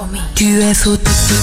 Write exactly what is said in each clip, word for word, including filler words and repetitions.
Tu es fou.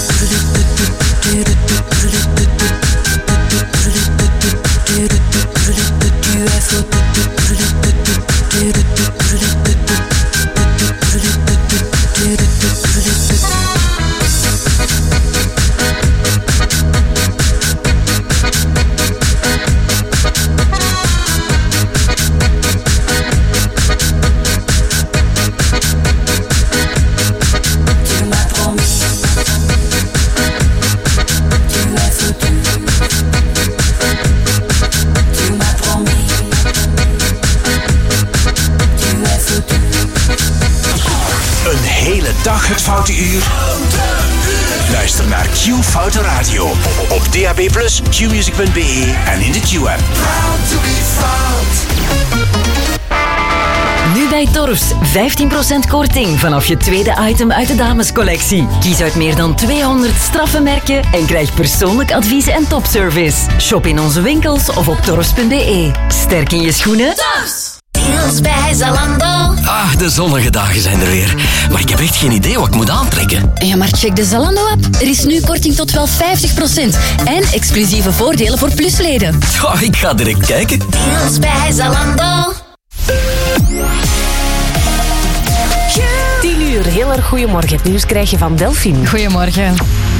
Dag het Foute Uur. Luister naar Q Foute Radio op D A B plus, q music punt b e en in de Q-app. Nu bij Torfs, vijftien procent korting vanaf je tweede item uit de damescollectie. Kies uit meer dan tweehonderd straffe merken en krijg persoonlijk advies en topservice. Shop in onze winkels of op torfs punt b e. Sterk in je schoenen. Torfs! Deals bij Zalando. Ah, de zonnige dagen zijn er weer. Maar ik heb echt geen idee wat ik moet aantrekken. Ja, maar check de Zalando-app. Er is nu korting tot wel vijftig procent. En exclusieve voordelen voor plusleden. Oh, ik ga direct kijken. Deals bij Zalando. tien uur, heel erg goedemorgen. Het nieuws krijg je van Delphine. Goedemorgen.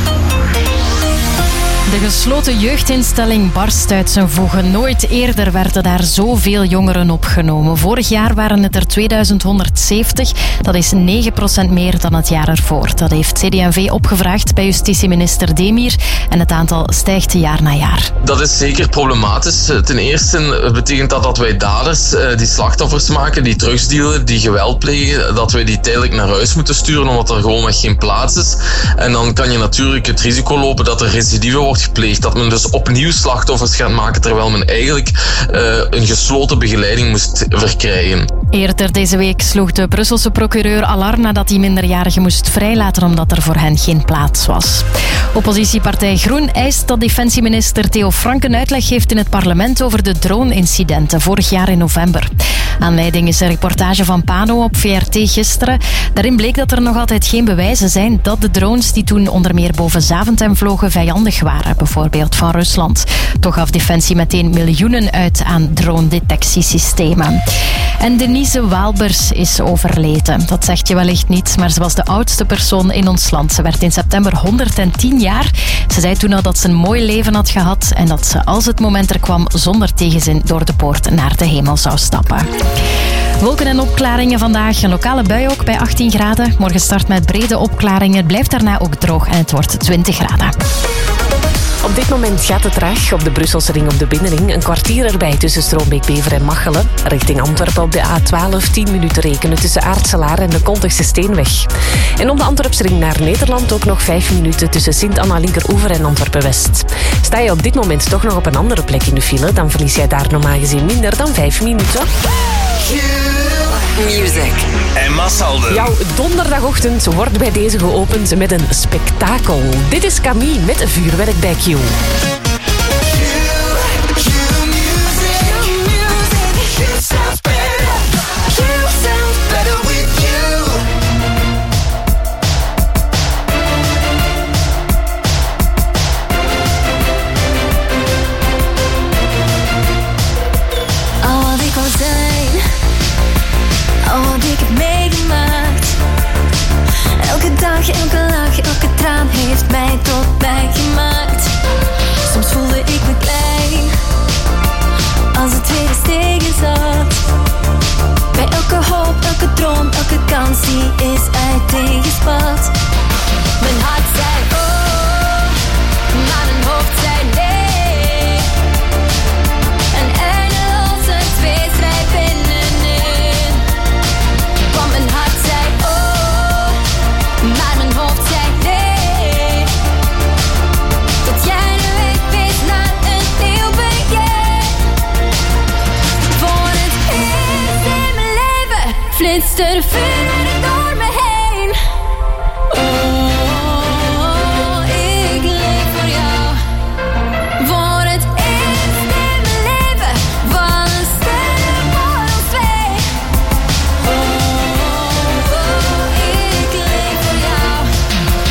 De gesloten jeugdinstelling barst uit zijn voegen. Nooit eerder werden daar zoveel jongeren opgenomen. Vorig jaar waren het er tweeduizend honderdzeventig. Dat is negen procent meer dan het jaar ervoor. Dat heeft C D en V opgevraagd bij justitieminister Demir. En het aantal stijgt jaar na jaar. Dat is zeker problematisch. Ten eerste betekent dat dat wij daders die slachtoffers maken, die drugsdealen, die geweld plegen, dat wij die tijdelijk naar huis moeten sturen omdat er gewoonweg geen plaats is. En dan kan je natuurlijk het risico lopen dat er recidive wordt gepleegd. Dat men dus opnieuw slachtoffers gaat maken terwijl men eigenlijk uh, een gesloten begeleiding moest verkrijgen. Eerder deze week sloeg de Brusselse procureur alarm nadat hij minderjarigen moest vrijlaten omdat er voor hen geen plaats was. Oppositiepartij Groen eist dat defensieminister Theo Frank een uitleg geeft in het parlement over de drone-incidenten vorig jaar in november. Aanleiding is een reportage van Pano op V R T gisteren. Daarin bleek dat er nog altijd geen bewijzen zijn dat de drones die toen onder meer boven Zaventem vlogen vijandig waren, bijvoorbeeld van Rusland. Toch gaf Defensie meteen miljoenen uit aan drone-detectiesystemen. En Denise Waalbers is overleden. Dat zegt je wellicht niet, maar ze was de oudste persoon in ons land. Ze werd in september honderdtien jaar. Ze zei toen al dat ze een mooi leven had gehad en dat ze, als het moment er kwam, zonder tegenzin door de poort naar de hemel zou stappen. Wolken en opklaringen vandaag. Een lokale bui ook bij achttien graden. Morgen start met brede opklaringen. Het blijft daarna ook droog en het wordt twintig graden. Op dit moment gaat het traag op de Brusselse ring op de binnenring. Een kwartier erbij tussen Stroombeek-Bever en Machelen. Richting Antwerpen op de A twaalf, tien minuten rekenen tussen Aartselaar en de Kontigse Steenweg. En op de Antwerpsring naar Nederland ook nog vijf minuten tussen Sint-Anna-Linkeroever en Antwerpen-West. Sta je op dit moment toch nog op een andere plek in de file, dan verlies jij daar normaal gezien minder dan vijf minuten. Music. Emma Salden. Jouw donderdagochtend wordt bij deze geopend met een spektakel. Dit is Camille met een vuurwerk bij Q. Elke lach, elke traan heeft mij tot mij gemaakt. Soms voelde ik me klein, als het weer eens tegen zat. Bij elke hoop, elke droom, elke kans die is uit tegenspat. Mijn hart zei oh, maar mijn hoofd zei nee. Een eindeloze tweestrijd binnenin. Want mijn hart zei oh, maar mijn hoofd zei nee. Dat jij nu weg wees naar een nieuw begin. Voor het eerst in mijn leven flitst er vuur door me heen. Oh, ik leef voor jou. Voor het eerst in mijn leven vallen sterren voor ons twee. Oh, ik leef voor jou.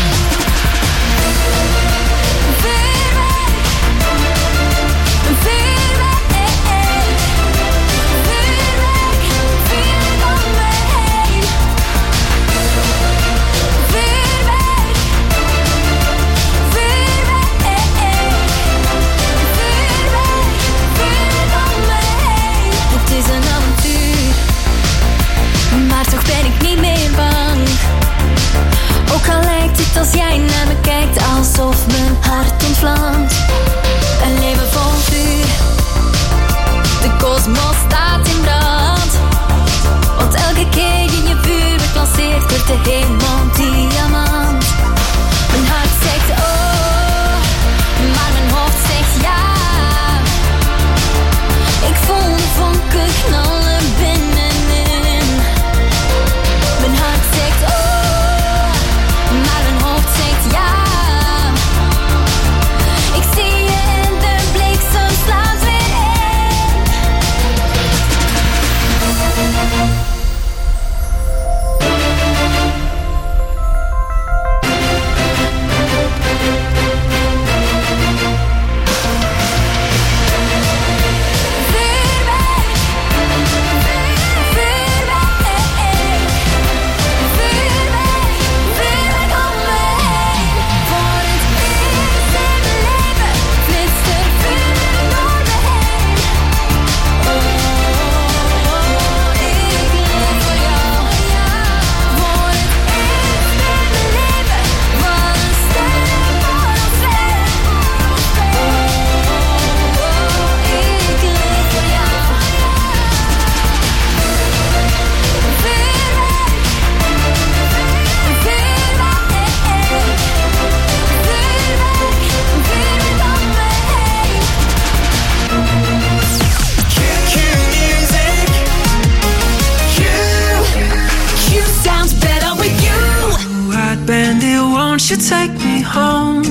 bandit, won't you take me home?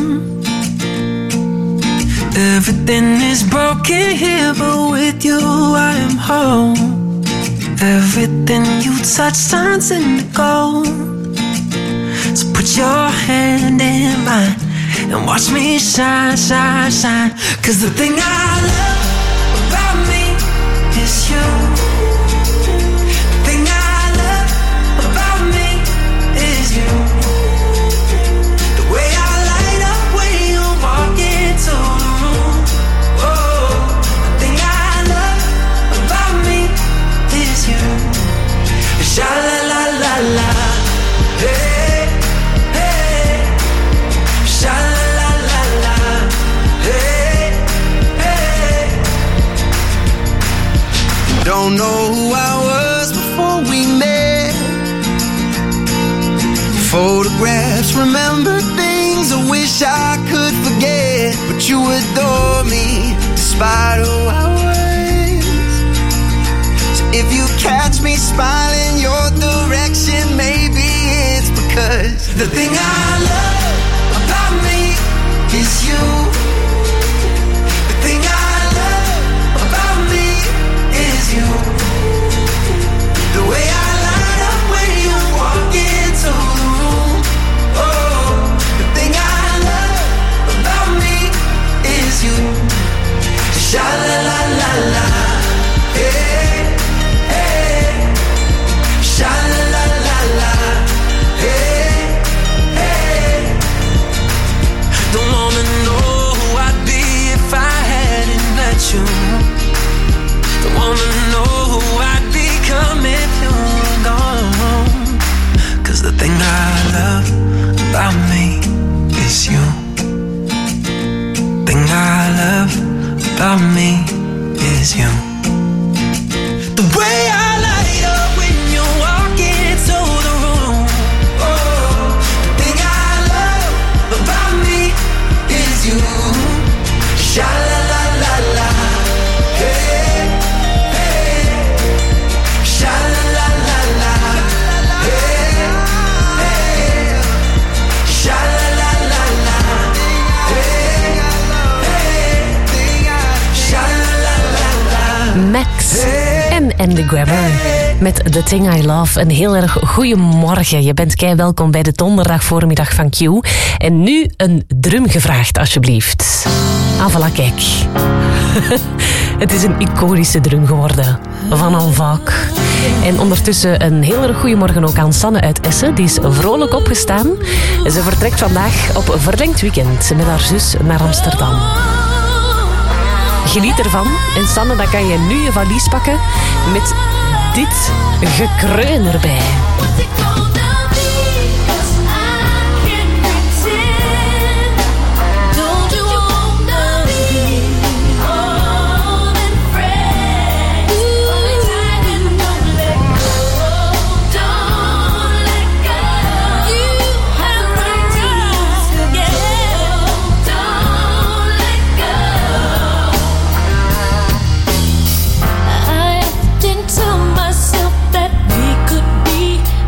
Everything is broken here, but with you I am home. Everything you touch turns into gold. So put your hand in mine and watch me shine, shine, shine. Cause the thing I love about me is you. The thing I love about me is you. The way I light up when you walk into the room. Oh, the thing I love about me is you. Sha la la la la. Hey, hey. Sha la la la la. Hey, hey. Don't know who I was before we met. Photographs, remember things I wish I could forget. But you adore me despite who I was. So if you catch me smiling your direction, maybe it's because the thing I love about me is you. The thing I love about me is you. The way I light up when you walk into the room. Oh, the thing I love about me is you. Sha la la la la. Hey, hey. Sha la la la la. Hey, hey. Don't wanna know who I'd be if I hadn't met you. Don't wanna know who I'd become if you were gone. Cause the thing I love about me is you. Thing I love about me is you. The way I light up when you walk into the room. Oh, the thing I love about me is you. Sha la la la la. Hey, hey. Sha la la la la. Hey, hey. Sha la la la la. Hey, hey. Sha la la la la. Max en Andy Grabber met The Thing I Love. Een heel erg goeiemorgen. Je bent kei welkom bij de donderdag voormiddag van Q. En nu een drum gevraagd, alsjeblieft. Ah, voilà, kijk. Het is een iconische drum geworden. Van Anvac. En ondertussen een heel erg goeiemorgen ook aan Sanne uit Essen. Die is vrolijk opgestaan. Ze vertrekt vandaag op verlengd weekend met haar zus naar Amsterdam. Geniet ervan. En Sanne, dan kan je nu je valies pakken met dit gekreun erbij. Myself that we could be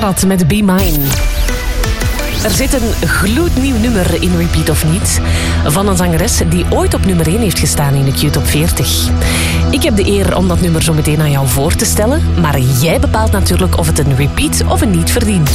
Spradat met Be Mine. Er zit een gloednieuw nummer in Repeat of niet, van een zangeres die ooit op nummer één heeft gestaan in de Q-top veertig. Ik heb de eer om dat nummer zo meteen aan jou voor te stellen, maar jij bepaalt natuurlijk of het een repeat of een niet verdient.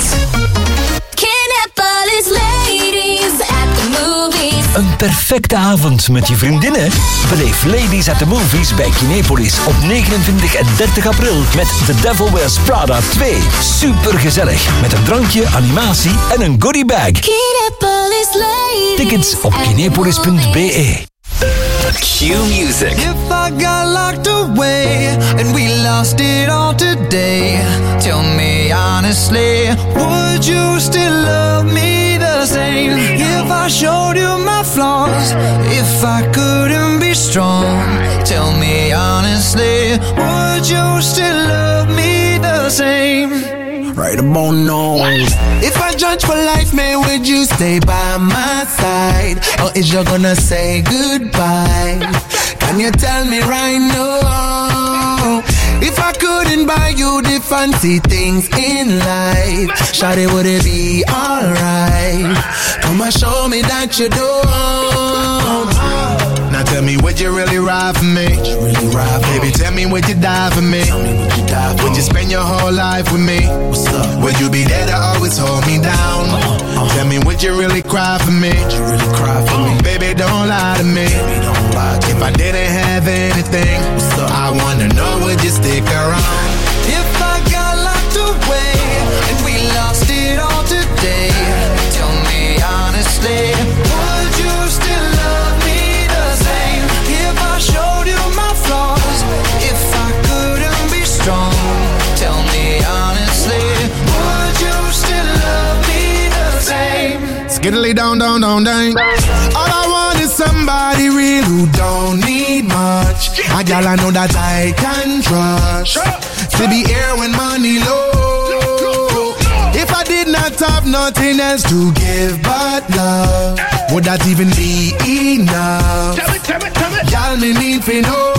Een perfecte avond met je vriendinnen? Beleef Ladies at the Movies bij Kinepolis op negenentwintig en dertig april met The Devil Wears Prada twee. Supergezellig met een drankje, animatie en een goodie bag. Tickets op kinepolis punt b e. Q-Music. If I got locked away and we lost it all today, tell me honestly, would you still love me the same? If I showed you my flaws, if I couldn't be strong, tell me honestly, would you still love me the same? Right about now. If I judge for life, man, would you stay by my side? Or is you gonna say goodbye? Can you tell me right now? If I couldn't buy you the fancy things in life, shawty, would it be alright? Come and show me that you don't. Now tell me, would you really ride for me? Really ride for Baby, tell me, would you die for me? me would, you die for would you spend your whole life with me? What's up? Would you be there to always hold me down? Uh, uh, tell me, would you really cry for me? Would you really cry for uh, me? Baby, don't lie to me. Baby, don't lie to if me. I didn't have anything, I wanna know, would you stick around? If I got locked away and we lost it all today, tell me honestly, would you still love me the same? If I showed you my flaws, if I couldn't be strong, tell me honestly, would you still love me the same? Skiddly down, down, down, down. All I want is somebody real who don't need much. A gal I know that I can trust, to be here when money low. If I did not have nothing else to give but love, would that even be enough? Tell me, tell me, tell me. Y'all me need to know.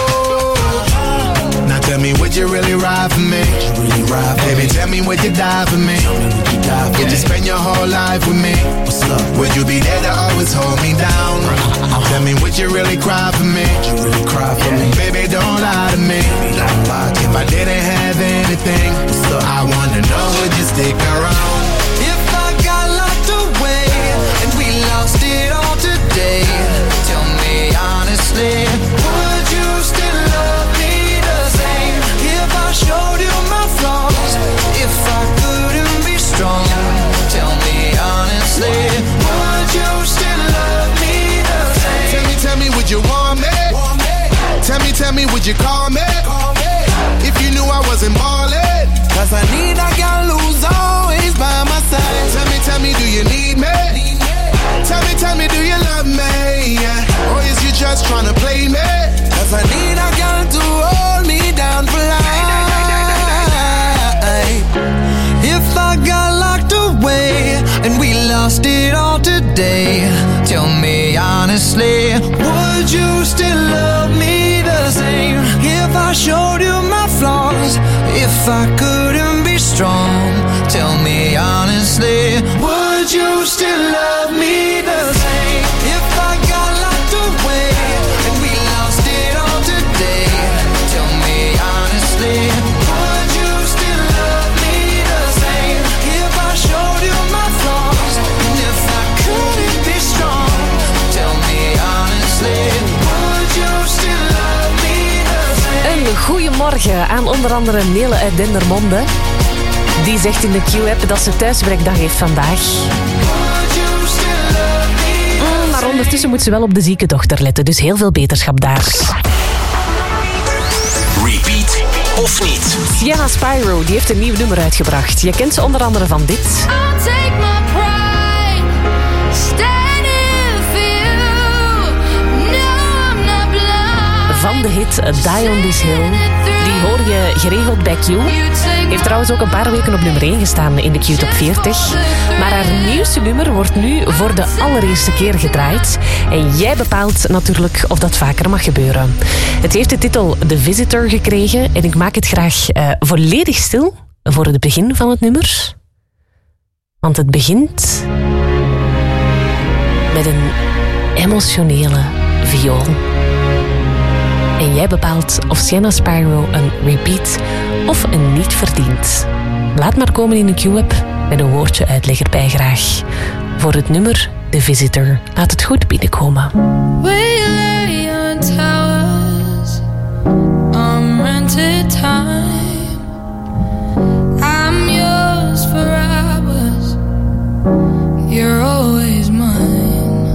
Now tell me, would you really ride for me? Really ride for Baby, me? Tell me, would you die for me? Would you, die for would you spend your whole life with me? What's up? Would you be there to always hold me down? Uh-huh. Tell me, would you really cry for me? Would you really cry for yeah. me? Baby, don't lie to me. Baby, don't lie to if me. I didn't have anything, I wanna know, would you stick around? If I got locked away and we lost it all today, tell me honestly, would you still love me the same? If I showed you my flaws, if I couldn't be strong, tell me honestly, would you still love me the same? Tell me, tell me, would you want me? Want me? Tell me, tell me, would you call me? Call me. If you knew I wasn't ballin', cause I need a girl who's always by my side. Tell me, tell me, do you need me? Need me? Tell me, tell me, do you love me? Yeah. Or is you just tryna play me? Cause I need a girl to hold me down for life. If I got locked away and we lost it all today, tell me honestly, would you still love me the same? If I showed you my flaws, if I couldn't be strong, tell me honestly, would you still love me the same? If I got locked away and we lost it all today, tell me honestly, would you still love me the same? If I showed you my flaws, and if I couldn't be strong, tell me honestly, would you still love me the same? Een goeiemorgen aan onder andere Nele uit Dendermonde. Die zegt in de Q-app dat ze thuiswerkdag heeft vandaag. Mm, maar ondertussen moet ze wel op de zieke dochter letten, dus heel veel beterschap daar. Repeat of niet? Sienna Spyro die heeft een nieuw nummer uitgebracht. Je kent ze onder andere van dit. I'll take my pride, standing for you. No, I'm not blind. Van de hit Die on This Hill. Die hoor je geregeld bij Q. Heeft trouwens ook een paar weken op nummer één gestaan in de Q-top veertig. Maar haar nieuwste nummer wordt nu voor de allereerste keer gedraaid. En jij bepaalt natuurlijk of dat vaker mag gebeuren. Het heeft de titel The Visitor gekregen. En ik maak het graag uh, volledig stil voor het begin van het nummer? Want het begint met een emotionele viool. En jij bepaalt of Sienna Spyro een repeat of een niet verdient. Laat maar komen in de Q-app met een woordje uitleg erbij graag. Voor het nummer The Visitor. Laat het goed binnenkomen. We lay on towers on rented time. I'm yours for hours. You're always mine.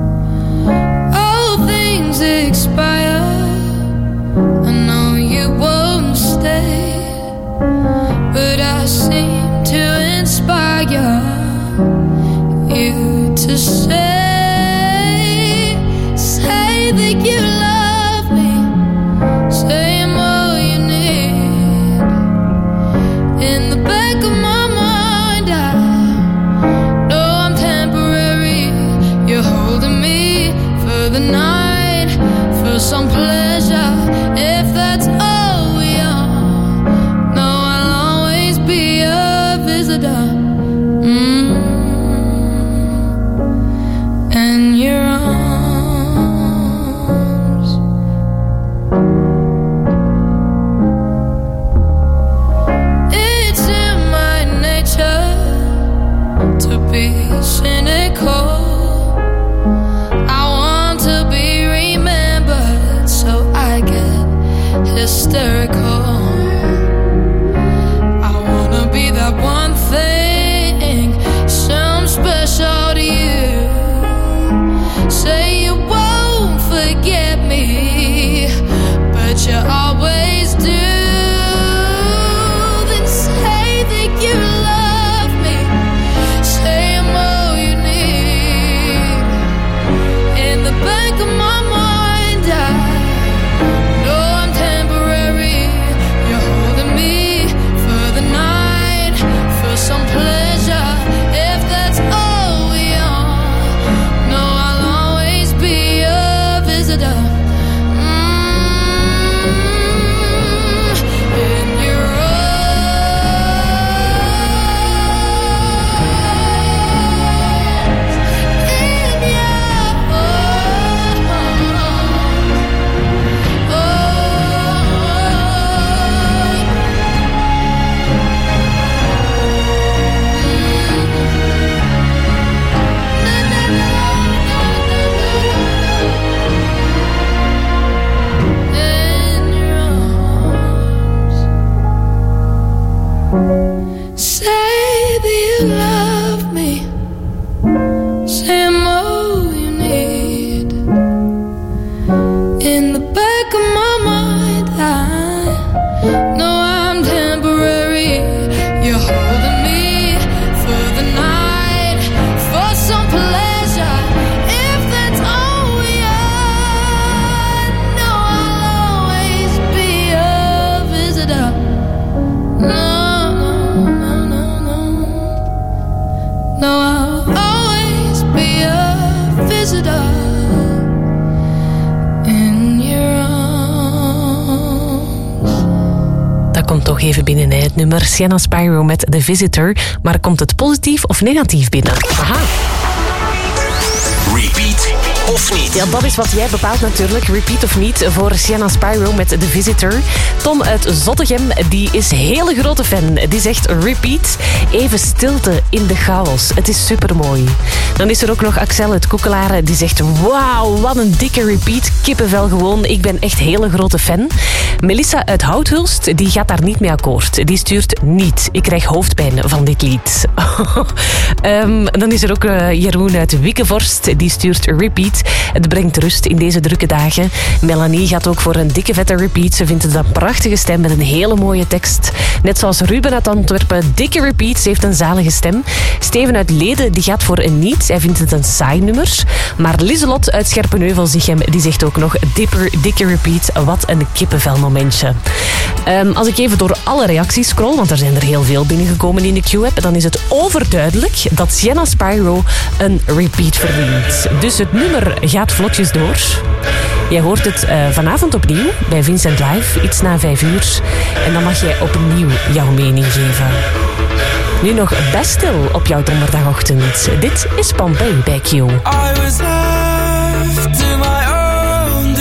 All things expire. I know you won't stay, but I seem to inspire you to say, say that you love me, say I'm all you need. In the back of my mind, I know I'm temporary. You're holding me for the night, for some pleasure, if that's all we are. No, I'll always be a visitor. Mm. And your arms, it's in my nature to be cynical. I want to be remembered, so I get hysterical. I wanna be that one thing, some special to you. Say you won't forget me, but you always do. Then say that you love me, say I'm all you need. In the back of my mind, I know I'm temporary. You're holding me for the night, for some pleasure, if that's all we are. No, I'll always be a visitor. Mm, in your say that you love me, say I'm all you need. In the back of my mind, I know I'm temporary. You're holding me for the night, for some pleasure, if that's all we are. No, I'll always be a visitor. No. No, I'll always be a visitor in your arms. Dat komt toch even binnen, hè, het nummer Sienna Spyro met The Visitor. Maar komt het positief of negatief binnen? Aha. Repeat of niet? Ja, dat is wat jij bepaalt natuurlijk. Repeat of niet voor Sienna Spyro met The Visitor. Tom uit Zottegem, die is hele grote fan. Die zegt repeat. Even stilte in de chaos. Het is supermooi. Dan is er ook nog Axel uit Koekelaren. Die zegt wauw, wat een dikke repeat. Kippenvel gewoon. Ik ben echt hele grote fan. Melissa uit Houthulst, die gaat daar niet mee akkoord. Die stuurt niet. Ik krijg hoofdpijn van dit lied. um, dan is er ook uh, Jeroen uit Wikkevorst. Die stuurt repeat. Het brengt rust in deze drukke dagen. Melanie gaat ook voor een dikke vette repeat. Ze vindt het een prachtige stem met een hele mooie tekst. Net zoals Ruben uit Antwerpen. Dikke repeat. Ze heeft een zalige stem. Steven uit Leden die gaat voor een niet. Hij vindt het een saai nummer. Maar Lieselot uit Scherpenheuvel-Zichem die zegt ook nog dipper, dikke repeat. Wat een kippenvel momentje. Um, als ik even door alle reacties scroll, want er zijn er heel veel binnengekomen in de Q-app, dan is het overduidelijk dat Sienna Spyro een repeat verdient. Dus het nummer gaat vlotjes door. Jij hoort het uh, vanavond opnieuw bij Vincent Live, iets na vijf uur. En dan mag jij opnieuw jouw mening geven. Nu nog best stil op jouw donderdagochtend. Dit is Pompeii bij Q. I was left to my own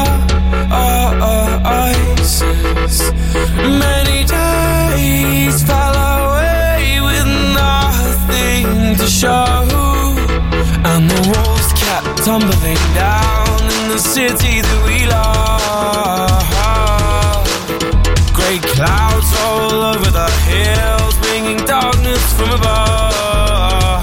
devices. Many days fell away with nothing to show. And the walls kept tumbling down in the city that we love. Great clouds all over the hills, bringing darkness from above.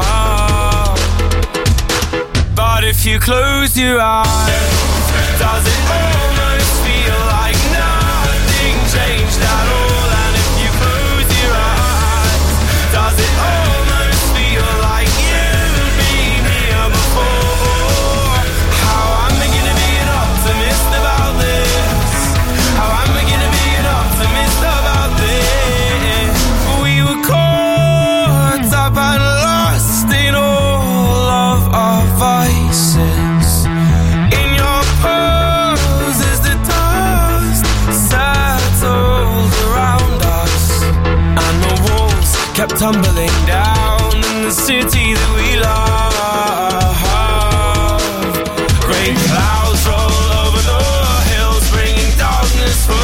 But if you close your eyes, does it almost feel like nothing changed at all? And if you close your eyes, does it almost feel like you've been here before? How am I gonna be an optimist about this? How am I gonna be an optimist about this? We were caught up and lost in all of our vices. In your poses the dust settled around us, and the walls kept tumbling down in the city that we love. Great clouds roll over the hills, bringing darkness from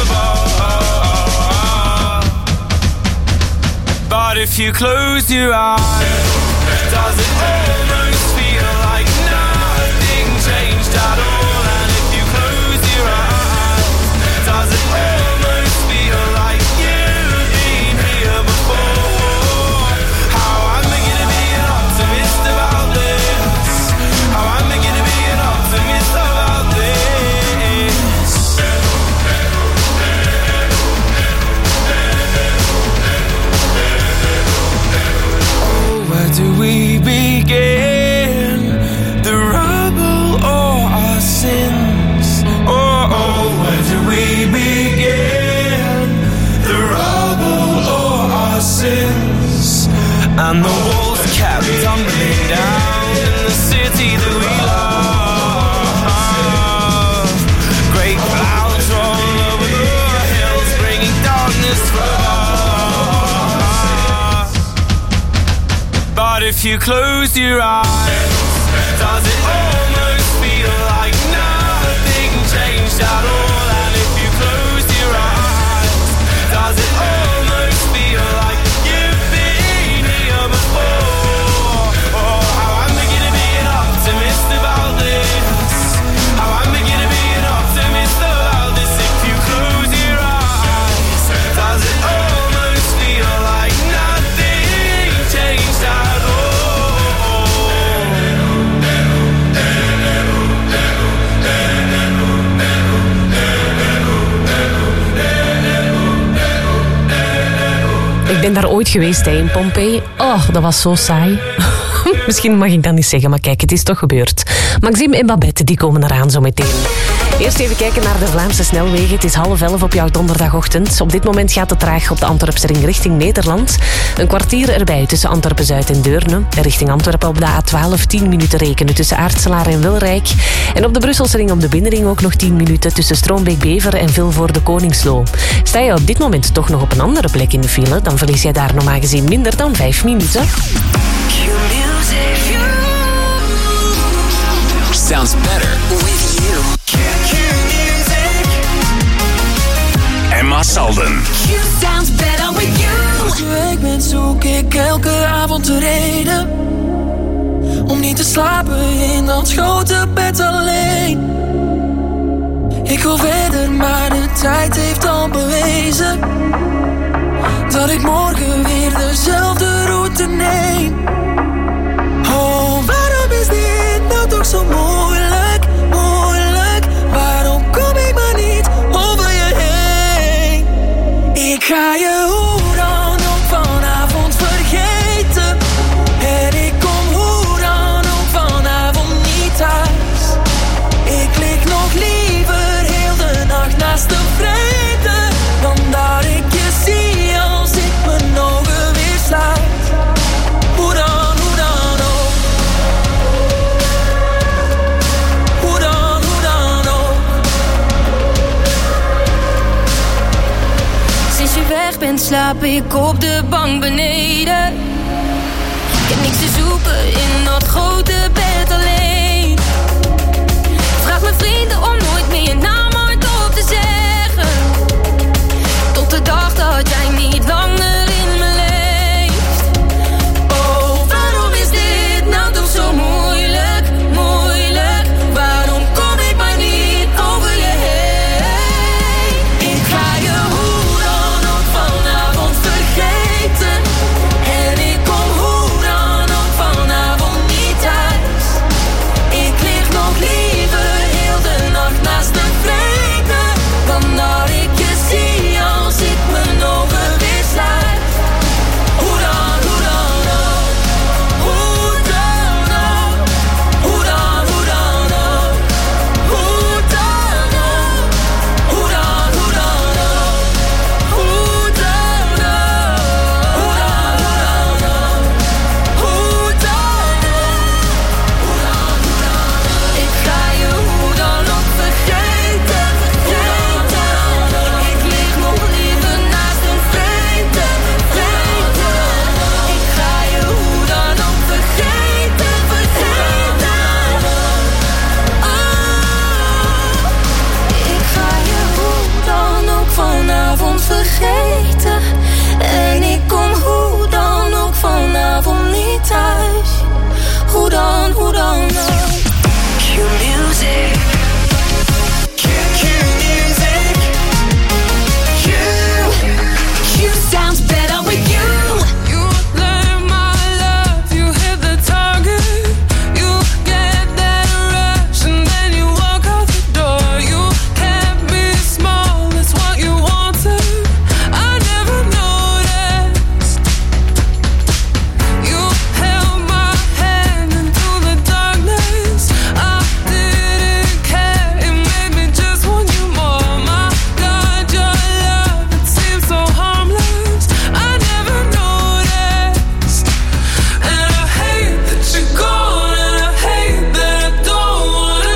above. But if you close your eyes, does it almost feel like nothing changed at all? And if you close your eyes, does it almost feel like you've been here before? How am I gonna be an optimist about this? How am I gonna be an optimist about this? Oh, where do we begin? The rubble or our sins? Oh, oh, where do we begin? The rubble or our sins? And the walls kept tumbling down in the city that we love. Great clouds roll over the hills, bringing darkness from above. But if you close your eyes, does it almost feel like nothing changed at all? And if you close your eyes, does it almost feel like you've been here before? Oh, how am I gonna be an optimist about this? How am I gonna be an optimist about this? If you close your eyes, does it almost feel like nothing changed at all? Ik ben daar ooit geweest hè, in Pompeii. Oh, dat was zo saai. Misschien mag ik dat niet zeggen, maar kijk, het is toch gebeurd. Maxime en Babette, die komen eraan zo meteen. Eerst even kijken naar de Vlaamse snelwegen. Het is half elf op jouw donderdagochtend. Op dit moment gaat het traag op de Antwerpse ring richting Nederland. Een kwartier erbij tussen Antwerpen-Zuid en Deurne. Richting Antwerpen op de A twaalf, tien minuten rekenen tussen Aartselaar en Wilrijk. En op de Brusselse ring op de binnenring ook nog tien minuten tussen Stroombeek-Bever en Vilvoorde Koningslo. Sta je op dit moment toch nog op een andere plek in de file, dan verlies jij daar normaal gezien minder dan vijf minuten. Sounds better with you. Emma Salden. Sounds better with you. Elke week met zoek ik elke avond de reden om niet te slapen in dat grote bed alleen. Ik wil verder, maar de tijd heeft al bewezen dat ik morgen weer dezelfde route neem. Oh, waarom is dit nou toch zo moeilijk, moeilijk? Waarom kom ik maar niet over je heen? Ik ga je hoe dan ook vanavond vergeten. En ik kom hoe dan ook vanavond niet thuis. Ik lig nog liever heel de nacht naast de vreemde dan daar. slaap ik op de bank beneden. Ik heb niks te zoeken in dat grote bed alleen. Vraag mijn vrienden om nooit meer je naam hardop te zeggen. Tot de dag dat jij niet langer in me leeft. Oh, waarom is dit nou toch zo moeilijk, moeilijk? Waarom kom ik maar niet over je heen? Ik ga je hoe dan ook vanavond vergeten. En ik kom hoe dan ook vanavond niet thuis. Ik lig nog liever heel de nacht naast een vreemde, dan dat ik je zie als ik mijn ogen weer sluit. Hoe dan, hoe dan ook? Hoe dan ook? Hoe dan, hoe dan ook? Hoe dan ook? Hoe dan, hoe dan ook? Hoe dan ook? Hoe dan, hoe dan ook? Hoe dan ook? Hoe dan, hoe dan ook? Ik ga je hoe dan ook vergeten, vergeten. Ik lig nog liever naast een vreemde, vreemde. Ik ga je hoe dan ook vergeten, vergeten. Oh, ik ga je hoe dan ook vanavond vergeten. En ik kom hoe dan ook vanavond niet thuis. Hoe dan, hoe dan ook? Q-music. Q-music. Q. Q sounds better with you. You let my love, you hit the target. You get that rush and then you walk out the door. You kept me small, that's what you wanted. I never noticed. You held my hand into the darkness. I didn't care, it made me just want you more. My God, your love, it seems so harmless. I never noticed. And I hate that you're gone, and I hate that I don't wanna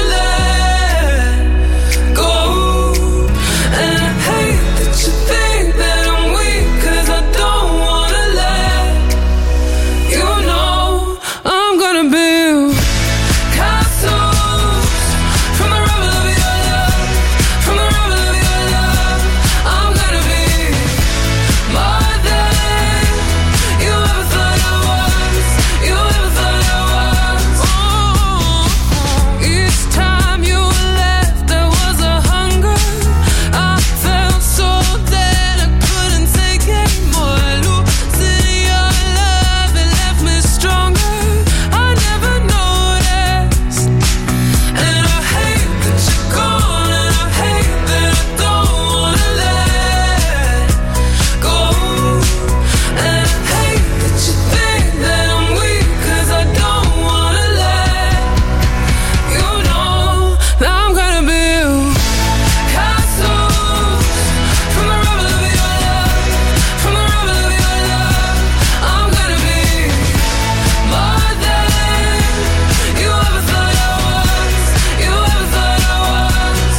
let go. And I hate that you think that I'm weak, 'cause I don't wanna let you know. I'm gonna build castles from the rubble of your love, from the rubble of your love. I'm gonna be more than you ever thought I was, you ever thought I was. Oh, each time you left there was a hunger. I felt so dead I couldn't take anymore. Losing your love, it left me stronger. I never noticed. And I hate that you're gone, and I hate that I don't wanna let go. And I hate that you think that I'm weak, 'cause I don't wanna let you know that I'm gonna build castles from the rubble of your love, from the rubble of your love. I'm gonna be more than you ever thought I was, you ever thought I was.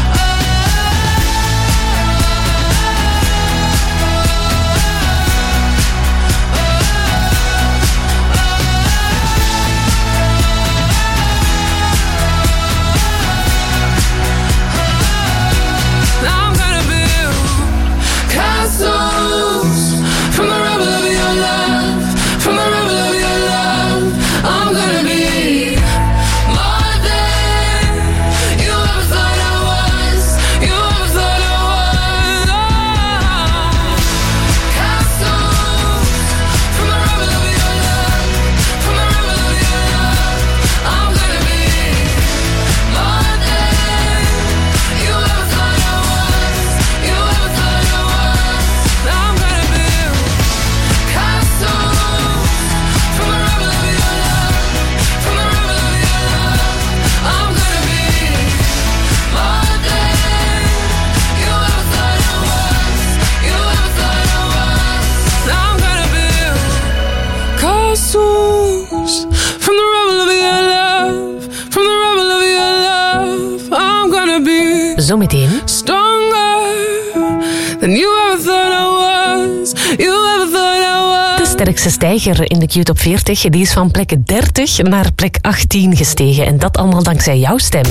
I'm gonna build castles from the rubble of your love, from the rubble of your love. I'm gonna be more than you ever thought I was, you ever thought I was. Oh, castles from the rubble of your love, from the rubble of your love. I'm gonna be more than you ever thought I was, you ever thought I was. I'm gonna build castles from the rubble of your love, from the rubble of your love. I'm gonna be more than you ever thought I was, you ever thought I was. I'm gonna build castles from the rubble of your love, from the rubble of your love. I'm gonna be Zometeen stronger than you ever thought I was, wekelijkse stijger in de Q-top veertig. Die is van plek dertig naar plek achttien gestegen. En dat allemaal dankzij jouw stem.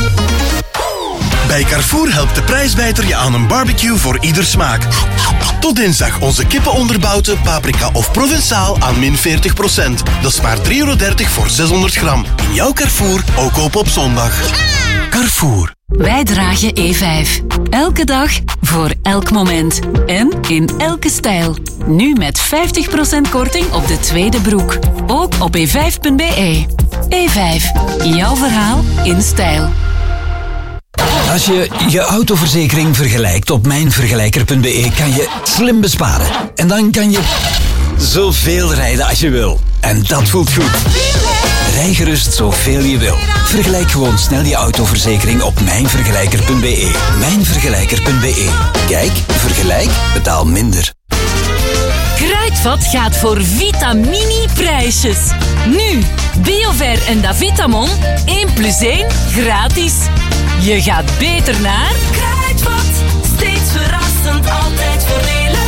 Bij Carrefour helpt de prijsbijter je aan een barbecue voor ieder smaak. Tot dinsdag onze kippenonderbouten, paprika of Provençaal aan min veertig procent. Dat is maar drie euro dertig voor zeshonderd gram. In jouw Carrefour, ook open op zondag. Carrefour. Wij dragen E vijf. Elke dag, voor elk moment. En in elke stijl. Nu met vijftig procent korting op de tweede broek. Ook op e vijf punt b e. E vijf. Jouw verhaal in stijl. Als je je autoverzekering vergelijkt op mijnvergelijker punt b e kan je slim besparen. En dan kan je zoveel rijden als je wil. En dat voelt goed. Rij gerust zoveel je wil. Vergelijk gewoon snel je autoverzekering op mijnvergelijker punt b e. mijnvergelijker punt b e. Kijk, vergelijk, betaal minder. Kruidvat gaat voor Vitamini-prijsjes. Nu, Biover en Davitamon, één plus één gratis. Je gaat beter naar Kruidvat. Steeds verrassend, altijd voordelig.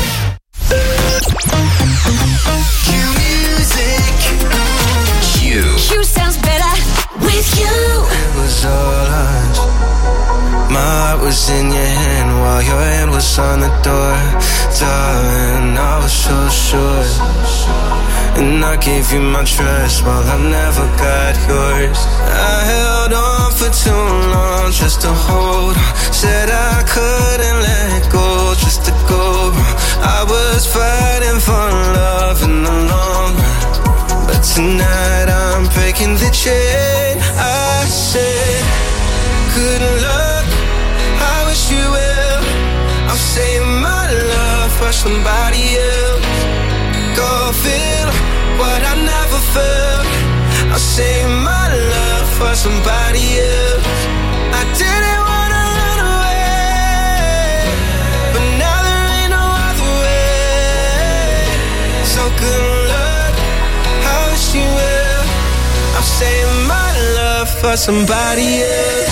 Q-music. Q. Q sounds better with you. It was all us. My heart was in your hand while your hand was on the door. Darling, I was so sure. And I gave you my trust while I never got yours. I held on for too long just to hold on. Said I couldn't let go just to go. I was fighting for love in the long run. But tonight I'm breaking the chain. I said, good luck, I wish you well. I'll save my love for somebody else. Go feel what I never felt. I'll save my love for somebody else. I didn't wanna run away, but now there ain't no other way. So good luck, I wish you well. I'll save my love for somebody else.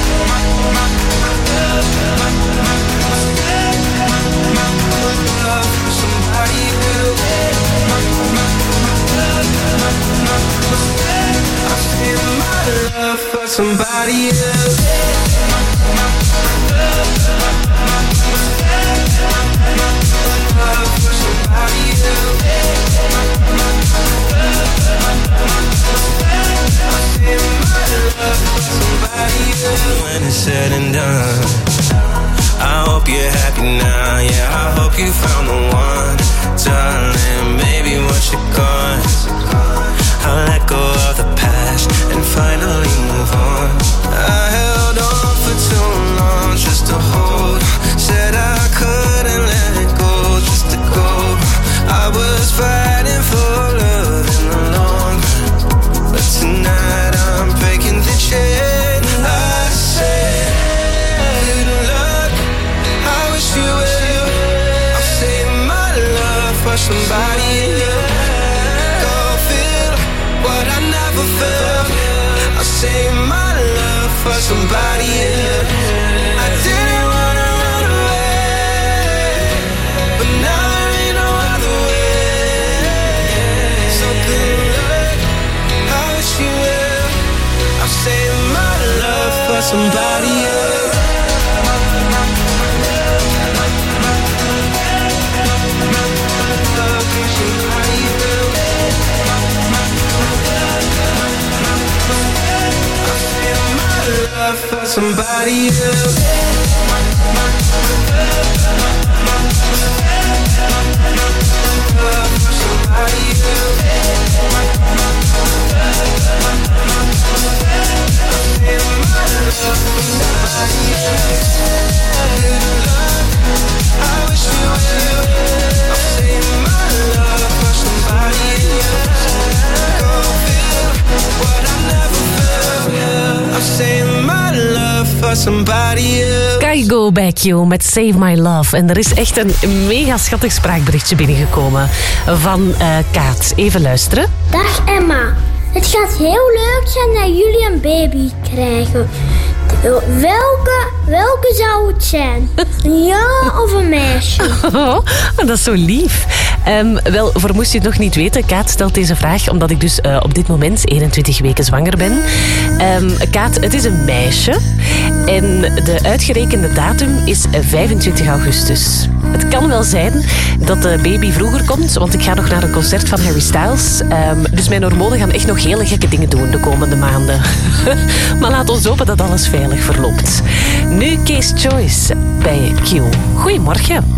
Love for somebody else. Love for somebody else. When it's said and done, I hope you're happy now. Yeah, I hope you found the one, darling. Maybe once you're gone, I'll let go of the past and finally move on. I held on for too long just to hold on. Said I couldn't let it go just to go. I was fighting for love in the long run. But tonight I'm breaking the chain. I said, good luck, I wish you well. I'll save my love for somebody else. What I never felt, I'll save my love for somebody else. I didn't wanna run away, but now there ain't no other way. So good luck, I wish you well. I'll save my love for somebody else. Love for somebody else. Love for somebody else. I wish you well. I'll save my love for somebody else. Go feel what I never felt. I'll save my love for somebody else. Kygo Back You met Save My Love. En er is echt een mega schattig spraakberichtje binnengekomen van uh, Kaat. Even luisteren. Dag Emma. Het gaat heel leuk zijn dat jullie een baby krijgen. Welke, welke zou het zijn? Een jongen of een meisje? Oh, dat is zo lief. Um, wel, voor moest je het nog niet weten, Kaat stelt deze vraag omdat ik dus uh, op dit moment eenentwintig weken zwanger ben. Um, Kaat, het is een meisje en de uitgerekende datum is vijfentwintig augustus. Het kan wel zijn dat de baby vroeger komt, want ik ga nog naar een concert van Harry Styles. Um, dus mijn hormonen gaan echt nog hele gekke dingen doen de komende maanden. Maar laat ons hopen dat alles veilig verloopt. Nu Case Choice bij Q. Goedemorgen.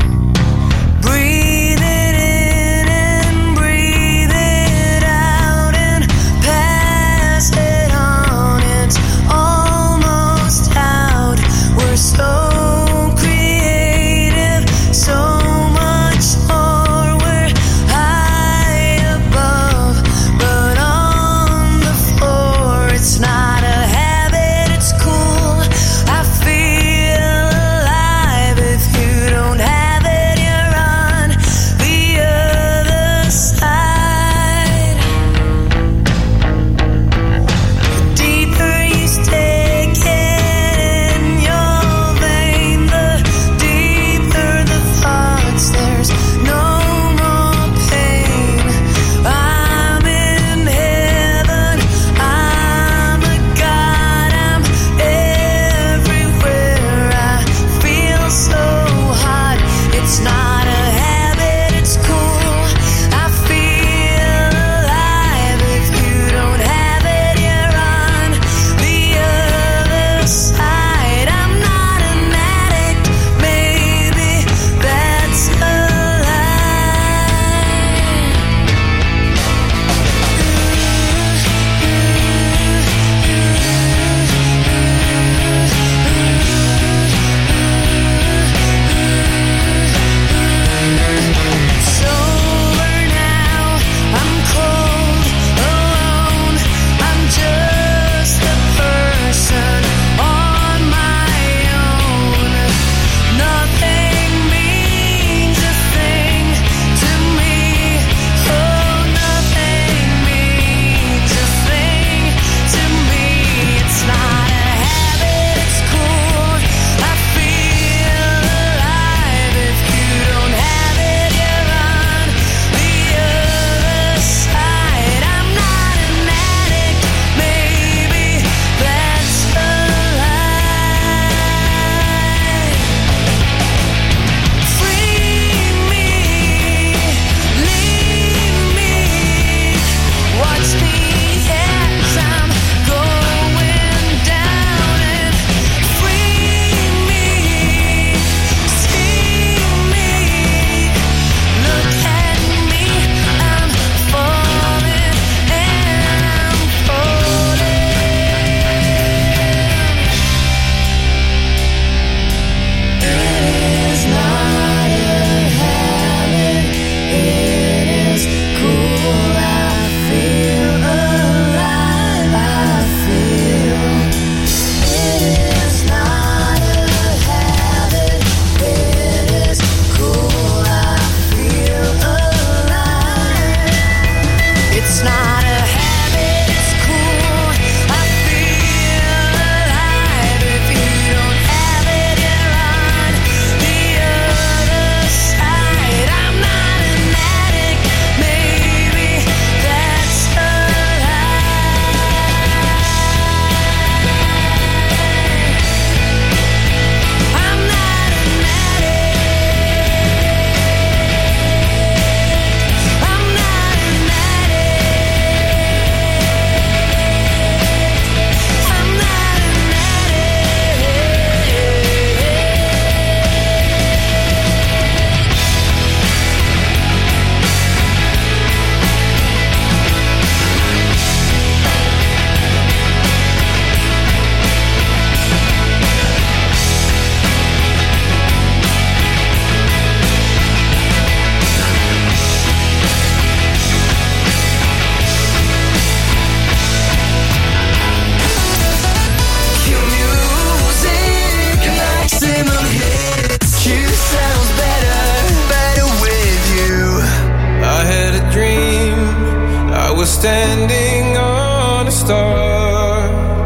was standing on a star,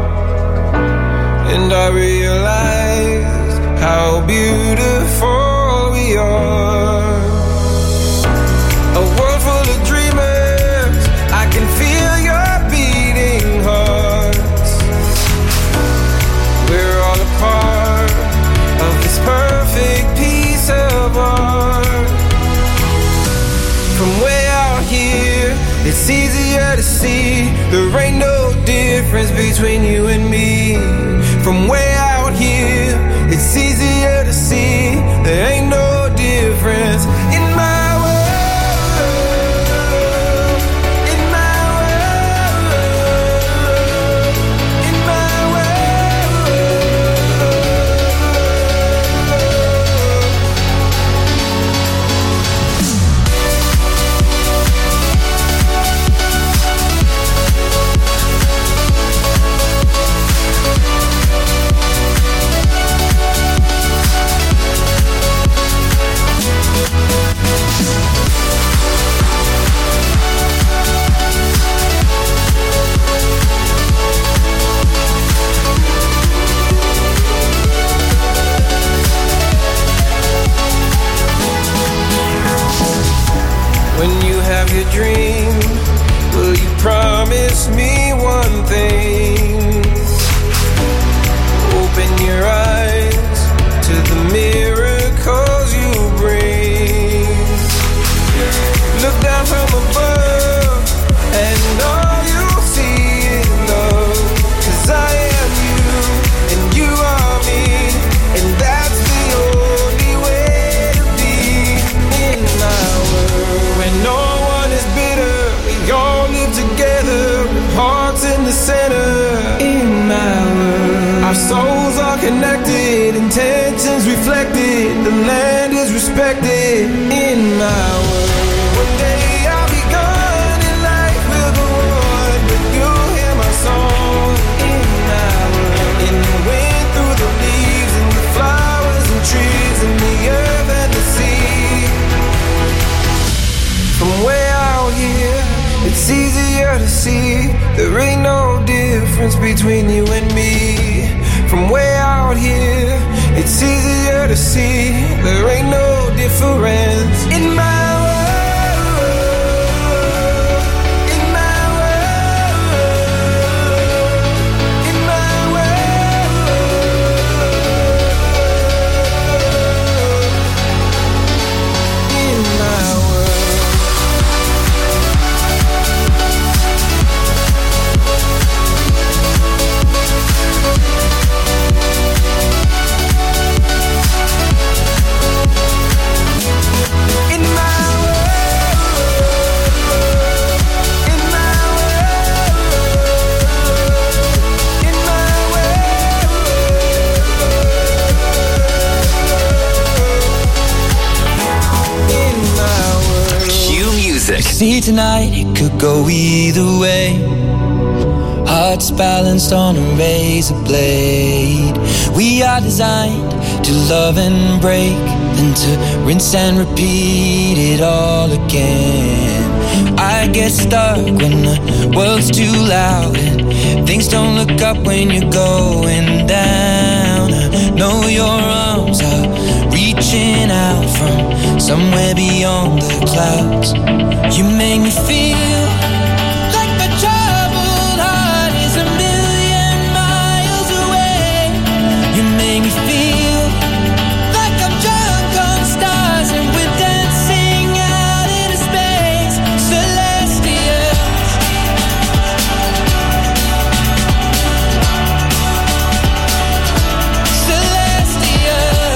and I realized how beautiful we are. I see there ain't no difference between you and me. From way out here, it's easier to see there ain't no difference in my world, in my world, in my when you have your dream, will you promise me one thing? Open your eyes to the miracles you bring. Look down from above and all you'll see is love. 'Cause I am you and you are me, and that's the only way to be in my world. When no one is bitter, we all live together with hearts in the center. In my world, our souls are connected, intentions reflected, the land is respected. In my world, one day I'll be gone and life will go on, but you'll hear my song. In my world, in the wind, through the leaves, and the flowers and trees, and the earth and the sea. From way out here, it's easier to see there ain't no difference between you and me. From way out here, it's easier to see there ain't no difference in my world, in my world, in my world, in my world. In my world, in my world, in my world, in my world. Q Music. See tonight, it could go either way. Hearts balanced on a razor blade. We are designed to love and break, then to rinse and repeat it all again. I get stuck when the world's too loud and things don't look up when you're going down. I know your arms are reaching out from somewhere beyond the clouds. You make me feel like my troubled heart is a million miles away. You make me feel like I'm drunk on stars and we're dancing out into space. Celestial, celestial.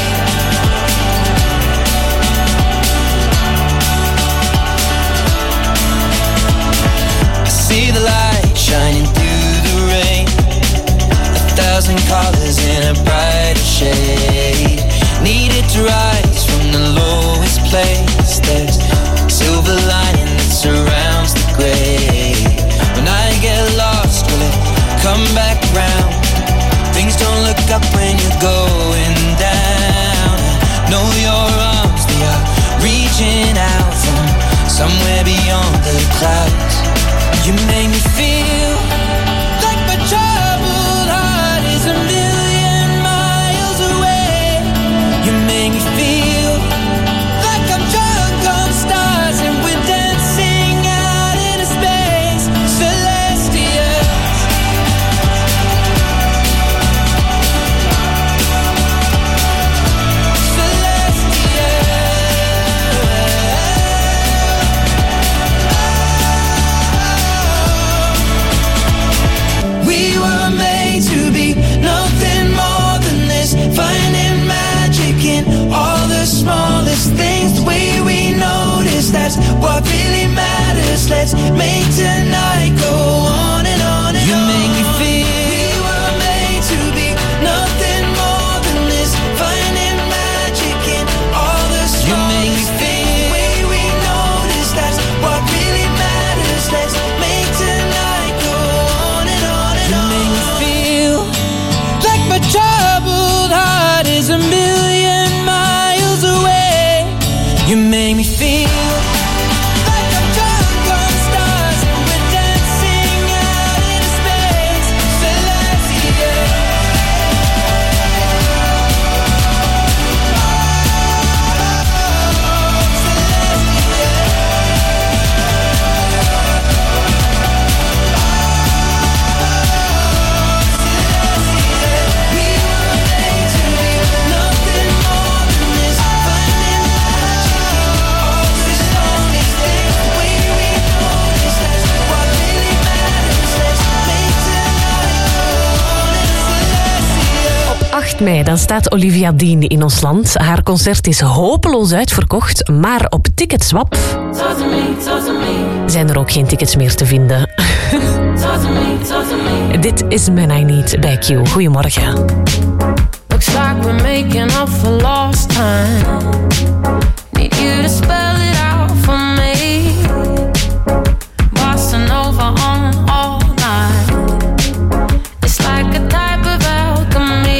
I see the light shining through the rain, a thousand colors in a brighter shade. Needed to rise from the lowest place. There's silver lining that surrounds the gray. When I get lost, will it come back round? Things don't look up when you're going down. I know your arms, they are reaching out from somewhere beyond the clouds. You make me feel like my troubled heart is a million miles away. what really matters. Let's make tonight go on and on and you on. You make me feel we were made to be nothing more than this, finding magic in all the small. You make me feel the way we notice, that's what really matters. Let's make tonight go on and on and you on. You make me feel like my troubled heart is a million miles away. You make me feel like I'm drunk on stars and we're dancing out in space. Celestia. acht mei, dan staat Olivia Dean in ons land. Haar concert is hopeloos uitverkocht, maar op Ticketswap zijn er ook geen tickets meer te vinden. Dit is Man I Need bij Q. Goedemorgen. Looks like we're making up for lost time. Need you to spell it out for me. Bossa Nova on all night. It's like a type of alchemy.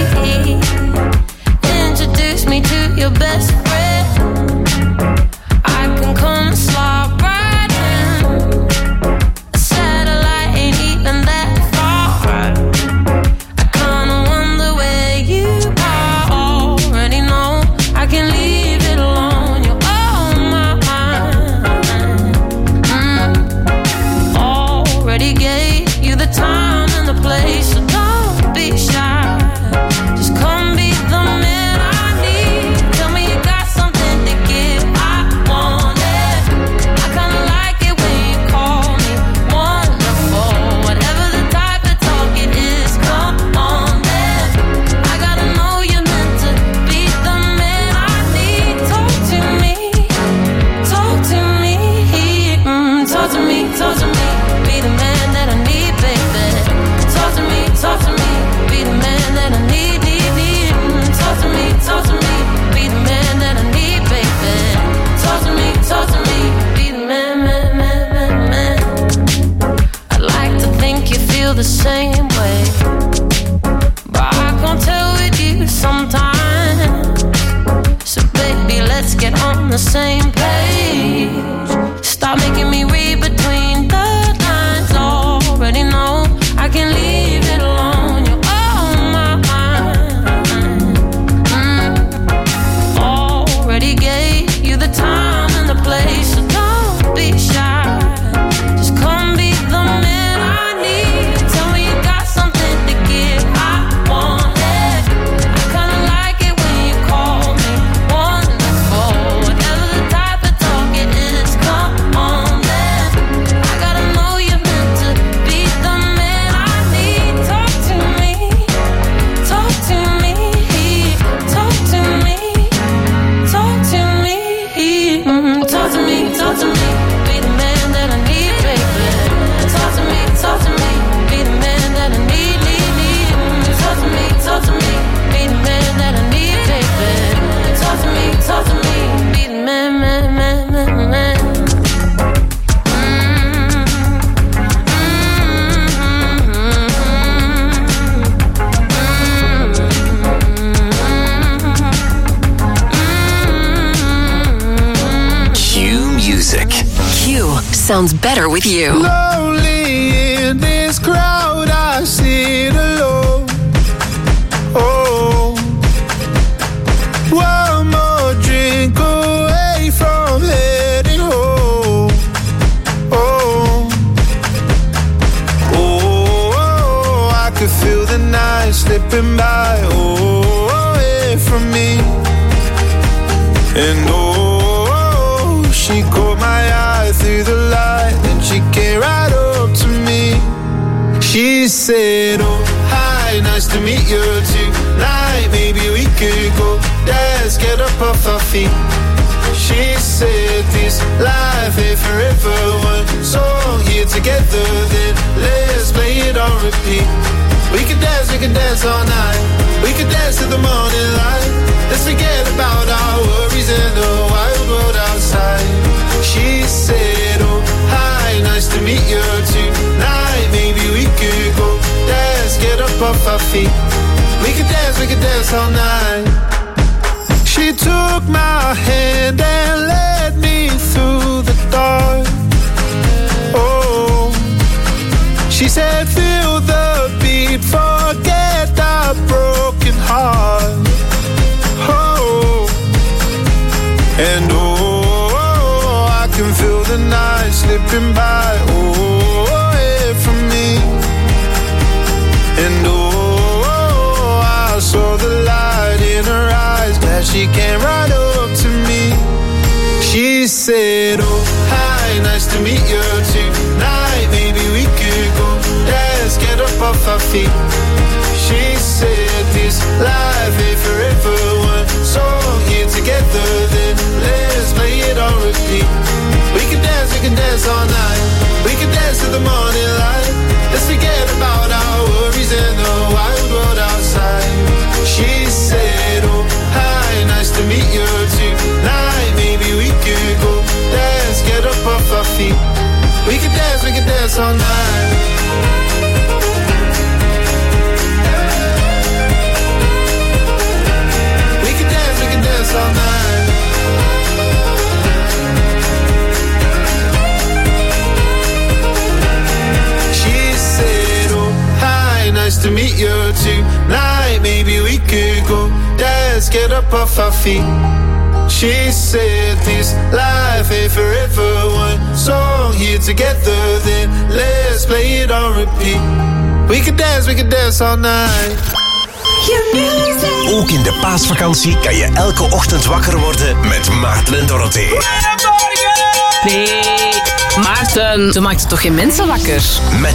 Introduce me to your best friend. I can come slide right in. A satellite ain't even that far. I kinda wonder where you are. Already know I can leave it alone. You're on my mind. Mm. Already gave you the time and the place, so don't be shy. Just come be the man I need. Tell me you got something to give. I want it. I kinda like it when you call me wonderful. Whatever the type of talk it is, come on then. I gotta know you're meant to be the man I need. Talk to me, talk to me, mm, talk to me, talk to me. Be the man that I need, baby. Talk to me, talk to me. Be the man that I need, need, need. Mm, talk to me, talk to me. Be the man that I need, baby. Talk to me, talk to me. Be the man, man, man, man, man. I'd like to think you feel the same way, but I can't tell with you sometimes. So baby, let's get on the same page. Stop making me read between the lines. Already know I can leave it alone. You're on my mind. Mm. Already gave you the time and the place, so don't be shy. Just come be the man I need. Tell me you got something to give. I want it. I kinda like it when you call me wonderful. Whatever the type of talk it is, come on then. I gotta know you're meant to be the man I need. Talk to me, talk to me, talk to me, talk to me, mm, talk to me, talk to me. Be the man that I need, baby. Talk to me, talk to me. Be the man that I need, need, need. Mm, talk to me, talk to me. Be the man that I need, baby. Talk to me, talk to me. Be the man, man, man, man, man. Q Music. Q sounds better with you. Lonely in this crowd, I sit alone. Oh, one more drink away from heading home. Oh, oh, oh, I could feel the night slipping by. Oh, away from me. And oh, she caught my eye through the light, and she came right up to me. She said, oh, hi, nice to meet you tonight. Maybe we could go dance, get up off our feet. She said this life ain't forever. One song here together, then let's play it on repeat. We could dance, we could dance all night. We could dance to the morning light. Let's forget about our worries and the wild world outside. She said, oh, hi, nice to meet you tonight. Maybe we could go dance, get up off our feet. We could dance, we could dance all night. She took my hand and led me through the dark. Oh, she said, feel the beat, forget the broken heart. Oh, and oh, I can feel the night slipping by. Oh, away from me. And oh, I saw the light in her eyes. Glad she came right up to me. She said, oh, hi, nice to meet you tonight. Maybe we could go dance, get up off our feet. She said this life ain't forever. One song here together, then let's play it on repeat. We can dance, we can dance all night. We can dance to the morning light. Let's forget about our worries and the wild world outside. She said, oh, hi, nice to meet you tonight. Maybe we could go dance, get up off our feet. We can dance, we can dance all night. Dance all night. She said, oh, hi, nice to meet you tonight. Maybe we could go dance, get up off our feet. She said this life ain't forever. One song here together, then let's play it on repeat. We could dance, we could dance all night. Ook in de paasvakantie kan je elke ochtend wakker worden met Maarten en Dorothee. Nee, Maarten, zo maakt het toch geen mensen wakker? Met